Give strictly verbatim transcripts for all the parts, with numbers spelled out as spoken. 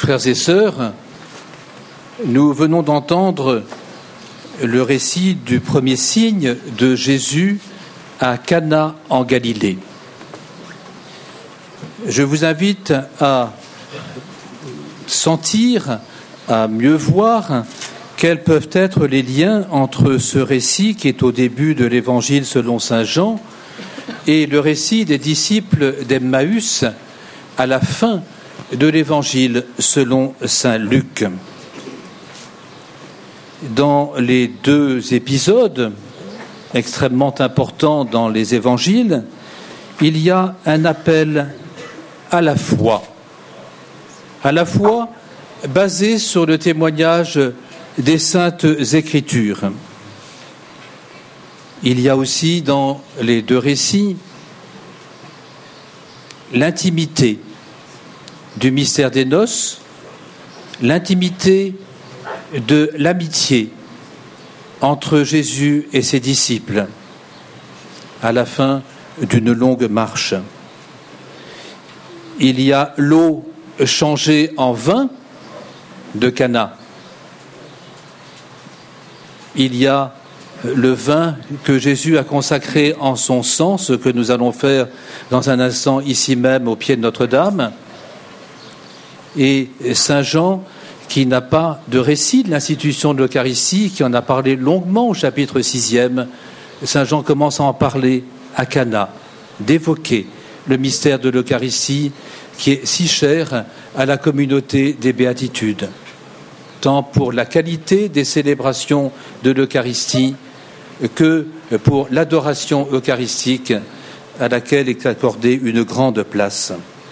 Frères et sœurs, nous venons d'entendre le récit du premier signe de Jésus à Cana en Galilée. Je vous invite à sentir, à mieux voir quels peuvent être les liens entre ce récit qui est au début de l'Évangile selon saint Jean et le récit des disciples d'Emmaüs à la fin de l'Évangile selon saint Luc. Dans les deux épisodes extrêmement importants dans les Évangiles, il y a un appel à la foi, à la foi basé sur le témoignage des Saintes Écritures. Il y a aussi dans les deux récits l'intimité du mystère des noces, l'intimité de l'amitié entre Jésus et ses disciples à la fin d'une longue marche. Il y a l'eau changée en vin de Cana. Il y a le vin que Jésus a consacré en son sang, ce que nous allons faire dans un instant ici même au pied de Notre-Dame. Et saint Jean, qui n'a pas de récit de l'institution de l'Eucharistie, qui en a parlé longuement au chapitre sixième, saint Jean commence à en parler à Cana, d'évoquer le mystère de l'Eucharistie qui est si cher à la communauté des béatitudes, tant pour la qualité des célébrations de l'Eucharistie que pour l'adoration eucharistique à laquelle est accordée une grande place.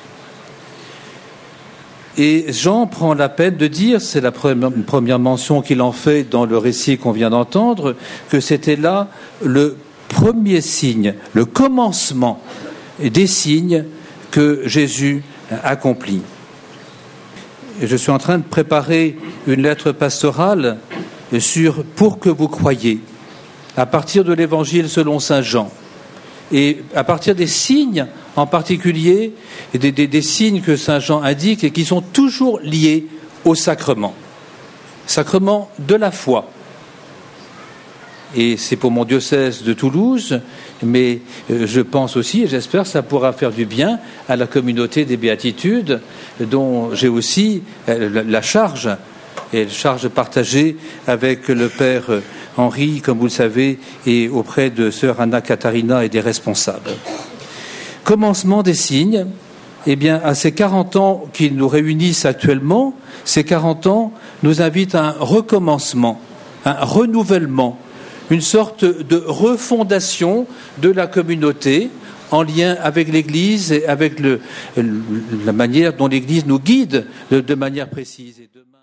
Et Jean prend la peine de dire, c'est la première mention qu'il en fait dans le récit qu'on vient d'entendre, que c'était là le premier signe, le commencement des signes que Jésus accomplit. Et je suis en train de préparer une lettre pastorale sur « Pour que vous croyiez », à partir de l'Évangile selon saint Jean. Et à partir des signes, en particulier, des, des, des signes que saint Jean indique et qui sont toujours liés au sacrement. Sacrement de la foi. Et c'est pour mon diocèse de Toulouse, mais je pense aussi, et j'espère que ça pourra faire du bien à la communauté des béatitudes, dont j'ai aussi la charge, et la charge partagée avec le Père Henri, comme vous le savez, et auprès de sœur Anna Katharina et des responsables. Commencement des signes, eh bien, à ces quarante ans qui nous réunissent actuellement, ces quarante ans nous invitent à un recommencement, un renouvellement, une sorte de refondation de la communauté en lien avec l'Église et avec le, la manière dont l'Église nous guide de, de manière précise. Et demain...